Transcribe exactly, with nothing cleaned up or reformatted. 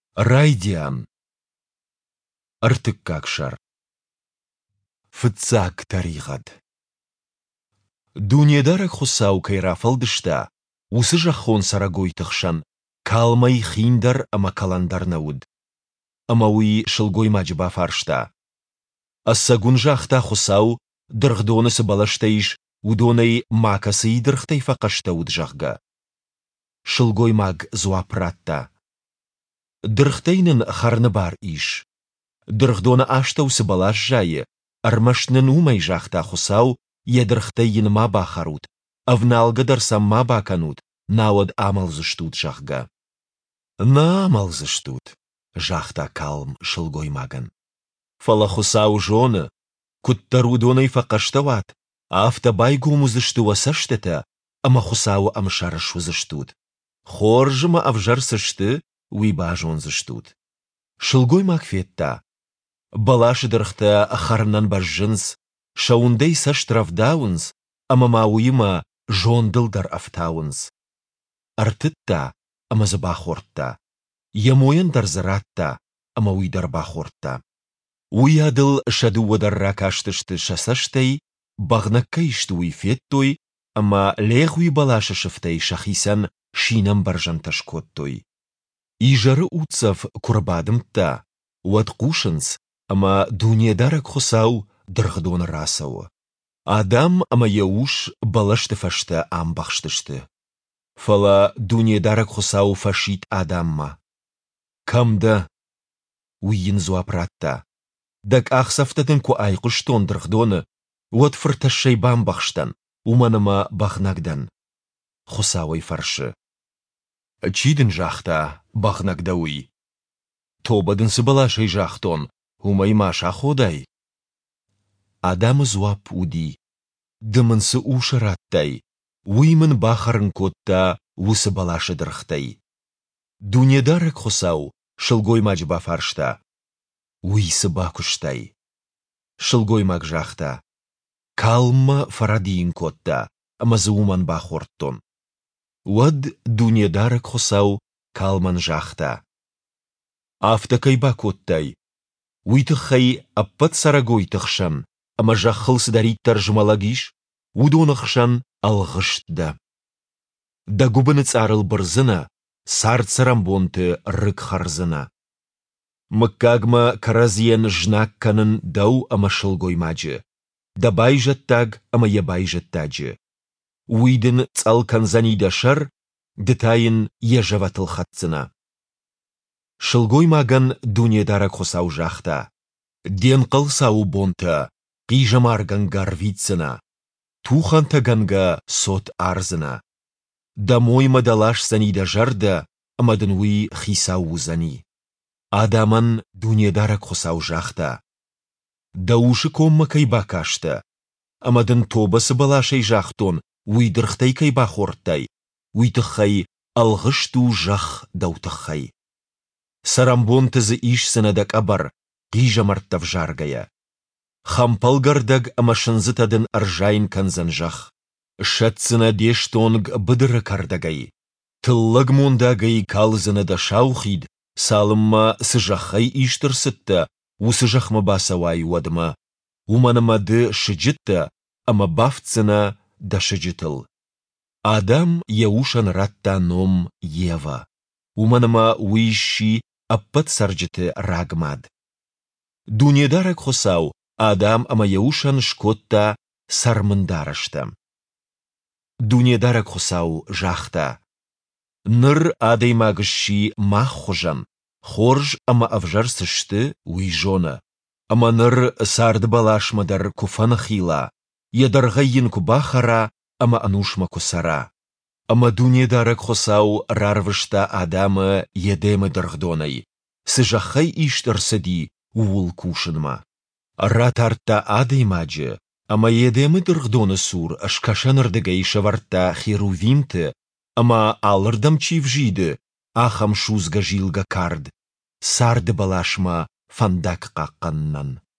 Райдиан. Артыккакшар. Фыцак таригад. Дунедарак хусау кайрафалдышта, усы жахон сарагой тахшан, калмай хиндар ама каландар науд. Амауи шылгой маджба фаршта. Ассагун жахта хусау, дырхдонысы балаштаиш, удонай макасы дырхтай фақашта уд жахга. Шылгой маг зуапратта. Дырхтайнын харны бар иш. Дырхдона аштаусы балаш жайы, армашнын умай жахта хусау, едырхтайын ма бахарут, авналга дарсам ма баканут, науад амалзыштут жахга. На амалзыштут, жахта калм шылгой маган. Фала хусау жоны, куттарудонай фақаштават, афтабай гумузышту васаштета, ама хусау амшарашузыштут. Хоржыма авжарсышты, уйбажон зыштут. Шылгой маг фетта. Балашы дырхта харнан бажжынс, шаундей саштравдаунс, ама мауима жондылдар афтаунс. Артытта, ама забахортта. Ямоян дарзаратта, ама уйдар бахортта. Уядыл шадуадарра каштышты шасаштай, бағнаккайшты уйфеттой, ама лехуй балашы шыфтай шахисан шинам баржан ташкоттой. Ижары уцав курбадымта, уад кушынс, ама дунедарак хусау дырғдон расау. Адам ама яуш балашты фашты амбахштышты. Фала дунедарак хусау фашит адамма. Камда уйин зуапратта. Дак ахсафтатын ку айқыштон дырғдоны, уад фырташай бамбахштан, уманама бахнагдан. Хусауай фаршы. Чидын жахта бахнагдауи. Тобадынсы балашай жахтон, умайма шаходай. Адамы зуап уди. Дымынсы ушараттай, уймын бахарын котта усы балашы дырхтай. Дунедарак хусау шылгой маджба фаршта. Уйсы бакуштай. Шылгой маг жахта. Калма фарадиин котта, амазы уман бахорттон. Уад дунедарак хусау калман жахта. Афтакай бакоттай. Уйтыхай аппат сарагой тахшан, ама жахылсы дариттар жумалагиш, удонахшан алғыштда. Да губыныц арыл бырзына, сарт сарамбонты рык харзына. Мыккагма каразиен жнакканын дау ама шылгой маджы. Да байжаттаг ама ябайжаттаджы. Уйдын цалканзани дашар, детайын ежаватыл хатцына. Шылгой маган дунедарак хусау жахта. Ден қылсау бонта, қижамарган гарвицына. Туханта ганга сот арзына. Дамой мадалаш сани дажарда, амадын уй хисау зани. Адаман дунедарак хусау жахта. Даушы комма кайба кашта. Амадын тобасы балашай жахтон, уйдырхтай кайба хортай. Уйтыхай алғышту жах даутыхай. Сарамбонтызы ишсынадак абар, қижамарттав жаргая. Хампалгардаг амашынзытадын аржайын канзан жах. Шатсына дештонг быдыры кардагай. Тыллаг мондагай калзына да шаухид, салымма сыжахай иштырсытта, усы жахма басавай уадма. Уманамады шыджытта, ама бафцына да шыджытыл. Адам яушан ратта ном Ева. Уманама уищи аппат сарджыты рагмад. Дунедарак хусау Адам ама яушан шкотта сармындарышта. Дунедарак хусау жахта. Ныр адай магыши маххожан. Хорж ама авжарсышты уйжона. Ама ныр сарды балашмадар куфана хила. Ядаргайын кубахара, ама анушма кусара. Ама дунедарак хусау рарвышта Адама едемы дыргдонай. Сыжахай иштарсади уул кушынма. Ратарта адай маджы, ама едемы дыргдоны сур ашкашанырдыгай шаварта херувимты, ама алырдам чивжиды, ахам шузга жилга кард. Сарды балашма фандак қаққаннан.